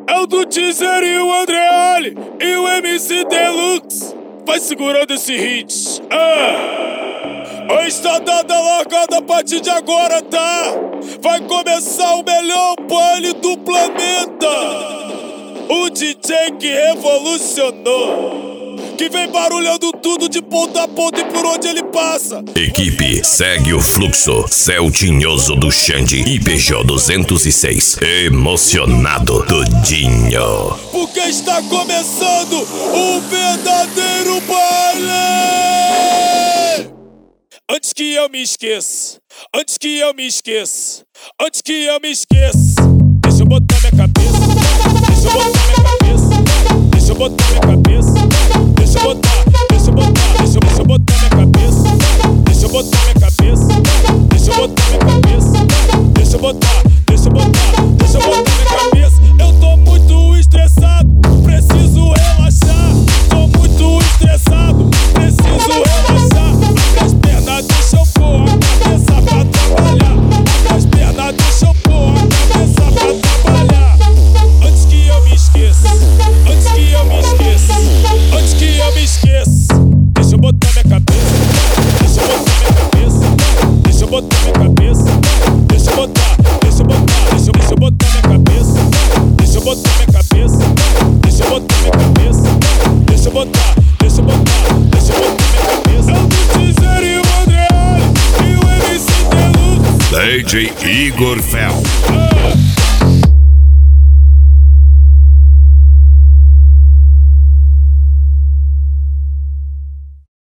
É o do Teaser e o Andreoli e o MC Deluxe. Vai segurando esse hit. Está dada a largada a partir de agora, tá? Vai começar o melhor baile do planeta. O DJ que revolucionou, que vem barulhando tudo de ponta a ponta e por onde ele passa. Equipe segue o fluxo. Celtinhoso do Xande e PJ 206. Emocionado do Dinho. Porque está começando o verdadeiro baile. Antes que eu me esqueça, antes que eu me esqueça, antes que eu me esqueça, deixa eu botar minha cabeça, deixa eu botar minha cabeça, deixa eu botar minha cabeça, deixa eu botar, deixa eu botar, deixa eu botar minha cabeça, deixa eu botar minha cabeça, deixa eu botar minha cabeça, deixa eu botar, deixa eu botar, deixa eu botar minha cabeça. Eu tô muito estressado, preciso relaxar. Tô muito estressado, preciso relaxar. Abre as pernas, deixa eu pôr a cabeça pra trabalhar. Abre as pernas, deixa eu pôr a cabeça pra trabalhar. Antes que eu me esqueça, antes que eu me esqueça, antes que eu me esqueça, deixa eu botar minha cabeça, deixa eu botar minha cabeça, deixa eu botar minha cabeça, deixa eu botar, deixa eu botar, deixa eu botar minha cabeça, deixa eu botar minha cabeça, deixa eu botar minha cabeça, deixa eu botar, deixa eu botar, deixa eu botar minha cabeça. É o do Teaser e o Andreoli e o MC Deluxe. DJ Igor Fel.